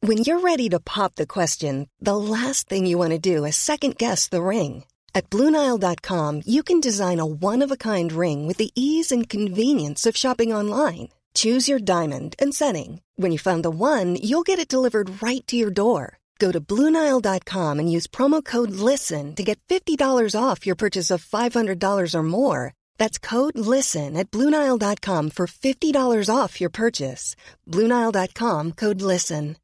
When you're ready to pop the question, the last thing you want to do is second-guess the ring. At BlueNile.com, you can design a one-of-a-kind ring with the ease and convenience of shopping online. Choose your diamond and setting. When you find the one, you'll get it delivered right to your door. Go to BlueNile.com and use promo code LISTEN to get $50 off your purchase of $500 or more. That's code LISTEN at BlueNile.com for $50 off your purchase. BlueNile.com, code LISTEN.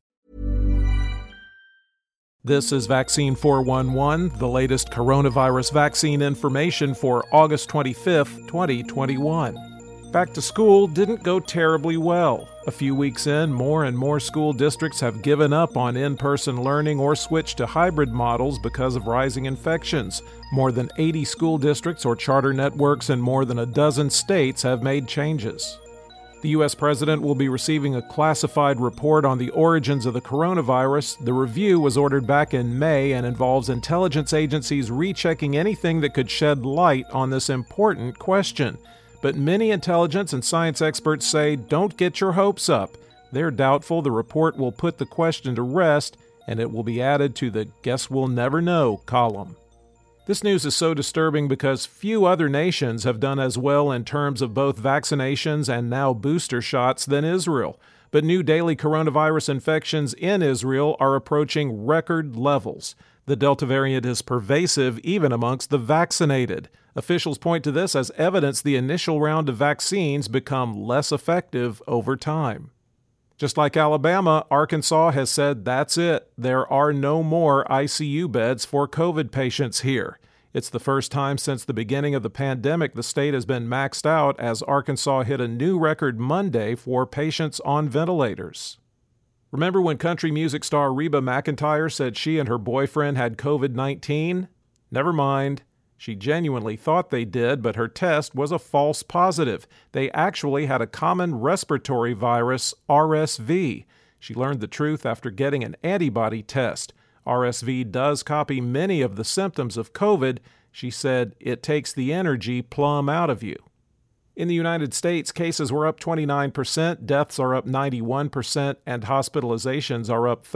This is Vaccine 411, the latest coronavirus vaccine information for August 25th, 2021. Back to school didn't go terribly well. A few weeks in, more and more school districts have given up on in-person learning or switched to hybrid models because of rising infections. More than 80 school districts or charter networks in more than a dozen states have made changes. The U.S. president will be receiving a classified report on the origins of the coronavirus. The review was ordered back in May and involves intelligence agencies rechecking anything that could shed light on this important question. But many intelligence and science experts say don't get your hopes up. They're doubtful the report will put the question to rest, and it will be added to the Guess We'll Never Know column. This news is so disturbing because few other nations have done as well in terms of both vaccinations and now booster shots than Israel. But new daily coronavirus infections in Israel are approaching record levels. The Delta variant is pervasive even amongst the vaccinated. Officials point to this as evidence the initial round of vaccines become less effective over time. Just like Alabama, Arkansas has said that's it. There are no more ICU beds for COVID patients here. It's the first time since the beginning of the pandemic the state has been maxed out as Arkansas hit a new record Monday for patients on ventilators. Remember when country music star Reba McEntire said she and her boyfriend had COVID-19? Never mind. She genuinely thought they did, but her test was a false positive. They actually had a common respiratory virus, RSV. She learned the truth after getting an antibody test. RSV does copy many of the symptoms of COVID. She said it takes the energy plumb out of you. In the United States, cases were up 29%, deaths are up 91%, and hospitalizations are up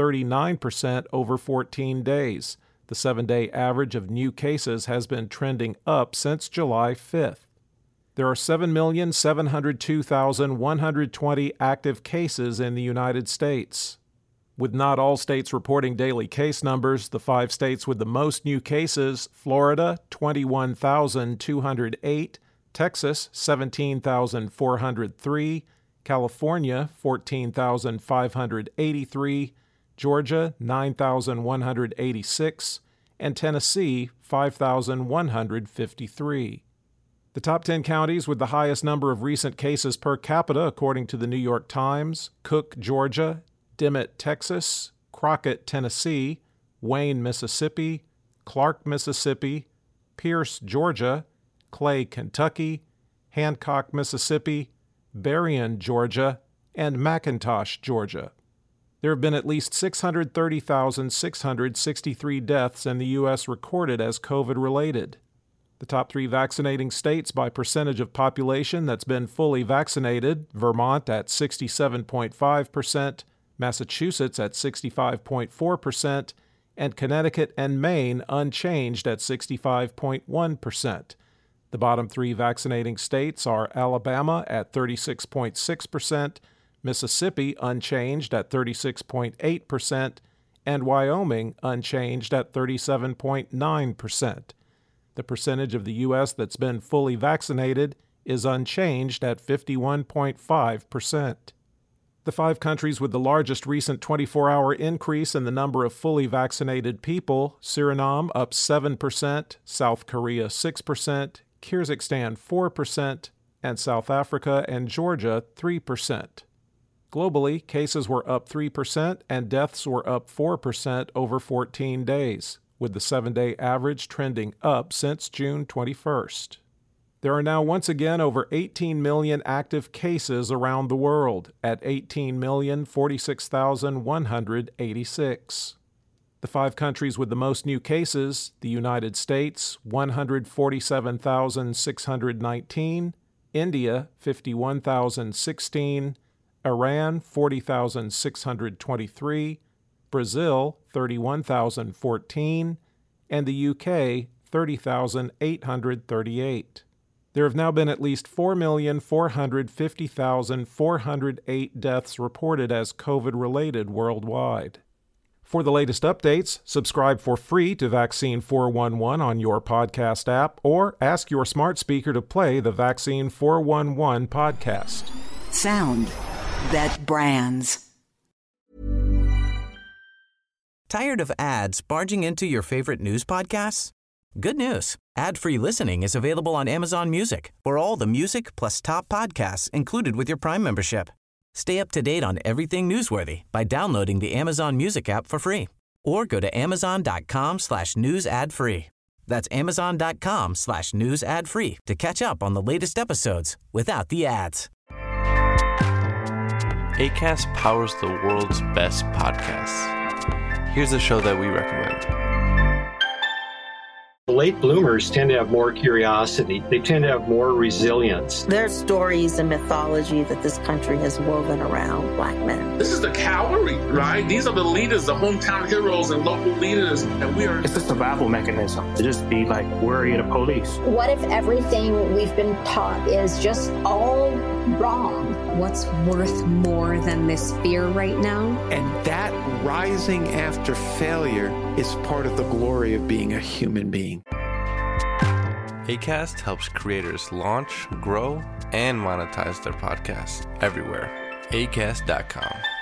39% over 14 days. The 7-day average of new cases has been trending up since July 5th. There are 7,702,120 active cases in the United States. With not all states reporting daily case numbers, the 5 states with the most new cases, Florida, 21,208, Texas, 17,403, California, 14,583, Georgia, 9,186, and Tennessee, 5,153. The top 10 counties with the highest number of recent cases per capita, according to the New York Times: Cook, Georgia; Dimmitt, Texas; Crockett, Tennessee; Wayne, Mississippi; Clark, Mississippi; Pierce, Georgia; Clay, Kentucky; Hancock, Mississippi; Berrien, Georgia; and McIntosh, Georgia. There have been at least 630,663 deaths in the U.S. recorded as COVID-related. The top 3 vaccinating states by percentage of population that's been fully vaccinated: Vermont at 67.5%, Massachusetts at 65.4%, and Connecticut and Maine unchanged at 65.1%. The bottom 3 vaccinating states are Alabama at 36.6%, Mississippi unchanged at 36.8%, and Wyoming unchanged at 37.9%. The percentage of the U.S. that's been fully vaccinated is unchanged at 51.5%. The 5 countries with the largest recent 24-hour increase in the number of fully vaccinated people: Suriname up 7%, South Korea 6%, Kyrgyzstan 4%, and South Africa and Georgia 3%. Globally, cases were up 3% and deaths were up 4% over 14 days, with the 7-day average trending up since June 21st. There are now once again over 18 million active cases around the world, at 18,046,186. The 5 countries with the most new cases: the United States, 147,619, India, 51,016, Iran, 40,623, Brazil 31,014, and the UK 30,838. There have now been at least 4,450,408 deaths reported as COVID-related worldwide. For the latest updates, subscribe for free to Vaccine 411 on your podcast app or ask your smart speaker to play the Vaccine 411 podcast. Sound that brands. Tired of ads barging into your favorite news podcasts? Good news. Ad-free listening is available on Amazon Music for all the music plus top podcasts included with your Prime membership. Stay up to date on everything newsworthy by downloading the Amazon Music app for free or go to amazon.com/news ad free. That's amazon.com/news ad free to catch up on the latest episodes without the ads. Acast powers the world's best podcasts. Here's a show that we recommend. Late bloomers tend to have more curiosity. They tend to have more resilience. There's stories and mythology that this country has woven around Black men. This is the cavalry, right? These are the leaders, the hometown heroes and local leaders. And we are... It's a survival mechanism to just be like worried of police. What if everything we've been taught is just all wrong? What's worth more than this fear right now? And that rising after failure is part of the glory of being a human being. Acast helps creators launch, grow, and monetize their podcasts everywhere. Acast.com.